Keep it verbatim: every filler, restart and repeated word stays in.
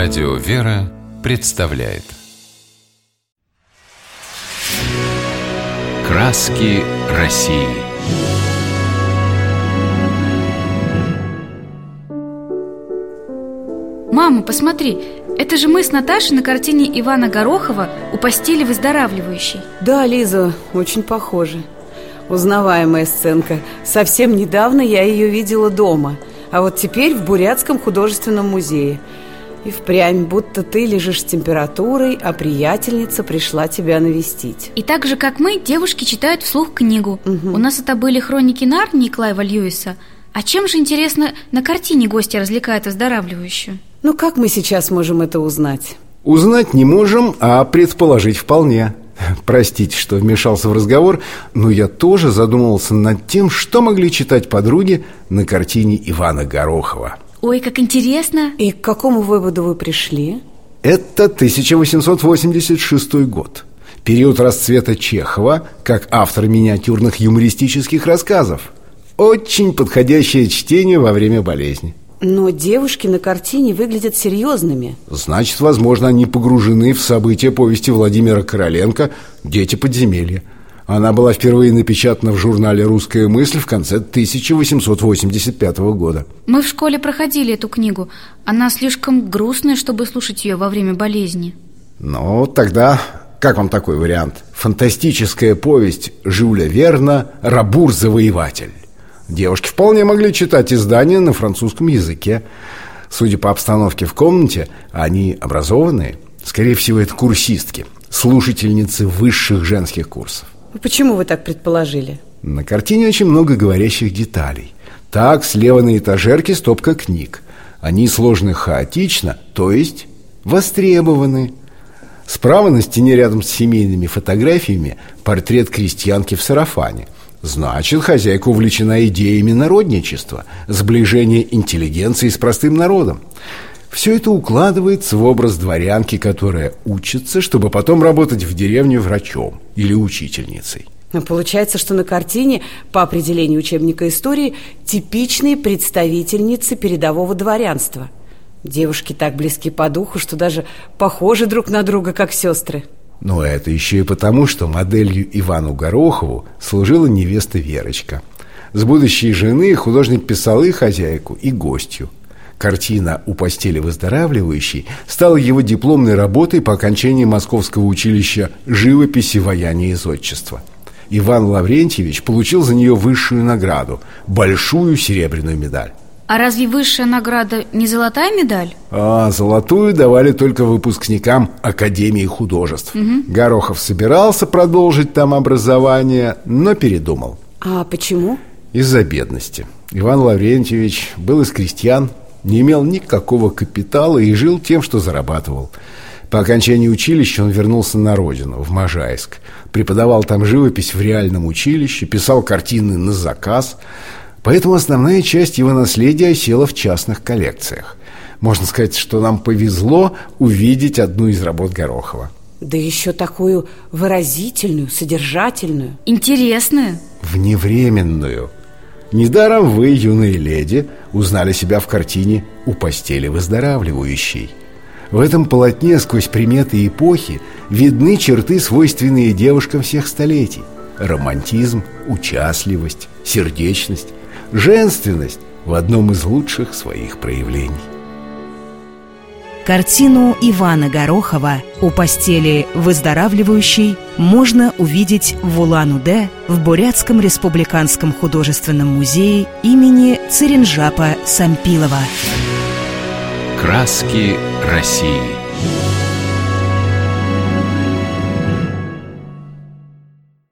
Радио «Вера» представляет «Краски России». Мама, посмотри, это же мы с Наташей на картине Ивана Горохова «У постели выздоравливающей». Да, Лиза, очень похоже. Узнаваемая сценка. Совсем недавно я ее видела дома, а вот теперь в Бурятском художественном музее. И впрямь, будто ты лежишь с температурой, а приятельница пришла тебя навестить. И так же, как мы, девушки читают вслух книгу. Угу. У нас это были «Хроники Нарнии» Клайва Льюиса. А чем же, интересно, на картине гостья развлекает выздоравливающую? Ну как мы сейчас можем это узнать? Узнать не можем, а предположить вполне. Простите, что вмешался в разговор, но я тоже задумывался над тем, что могли читать подруги на картине Ивана Горохова. Ой, как интересно! И к какому выводу вы пришли? Это тысяча восемьсот восемьдесят шестой год. Период расцвета Чехова как автора миниатюрных юмористических рассказов. Очень подходящее чтение во время болезни. Но девушки на картине выглядят серьезными. Значит, возможно, они погружены в события повести Владимира Короленко «Дети подземелья». Она была впервые напечатана в журнале «Русская мысль» в конце тысяча восемьсот восемьдесят пятого года. Мы в школе проходили эту книгу. Она слишком грустная, чтобы слушать ее во время болезни. Ну, тогда как вам такой вариант? Фантастическая повесть Жюля Верна «Рабур-завоеватель». Девушки вполне могли читать издания на французском языке. Судя по обстановке в комнате, они образованные. Скорее всего, это курсистки, слушательницы высших женских курсов. Почему вы так предположили? На картине очень много говорящих деталей. Так, слева на этажерке стопка книг. Они сложены хаотично, то есть востребованы. Справа на стене рядом с семейными фотографиями портрет крестьянки в сарафане. Значит, хозяйка увлечена идеями народничества, сближения интеллигенции с простым народом. Все это укладывается в образ дворянки, которая учится, чтобы потом работать в деревне врачом или учительницей. Но получается, что на картине, по определению учебника истории, типичные представительницы передового дворянства. Девушки так близки по духу, что даже похожи друг на друга, как сестры. Но это еще и потому, что моделью Ивану Горохову служила невеста Верочка. С будущей жены художник писал и хозяйку, и гостью. Картина «У постели выздоравливающей» стала его дипломной работой по окончании Московского училища живописи, ваяния и зодчества. Иван Лаврентьевич получил за нее высшую награду – большую серебряную медаль. А разве высшая награда не золотая медаль? А, золотую давали только выпускникам Академии художеств. Угу. Горохов собирался продолжить там образование, но передумал. А почему? Из-за бедности. Иван Лаврентьевич был из крестьян, не имел никакого капитала и жил тем, что зарабатывал. По окончании училища он вернулся на родину, в Можайск. Преподавал там живопись в реальном училище, писал картины на заказ. Поэтому основная часть его наследия осела в частных коллекциях. Можно сказать, что нам повезло увидеть одну из работ Горохова. Да еще такую выразительную, содержательную. Интересную. Вневременную. Недаром вы, юные леди, узнали себя в картине «У постели выздоравливающей». В этом полотне сквозь приметы эпохи видны черты, свойственные девушкам всех столетий. Романтизм, участливость, сердечность, женственность в одном из лучших своих проявлений. Картину Ивана Горохова «У постели выздоравливающей» можно увидеть в Улан-Удэ в Бурятском республиканском художественном музее имени Циринджапа Сампилова. «Краски России».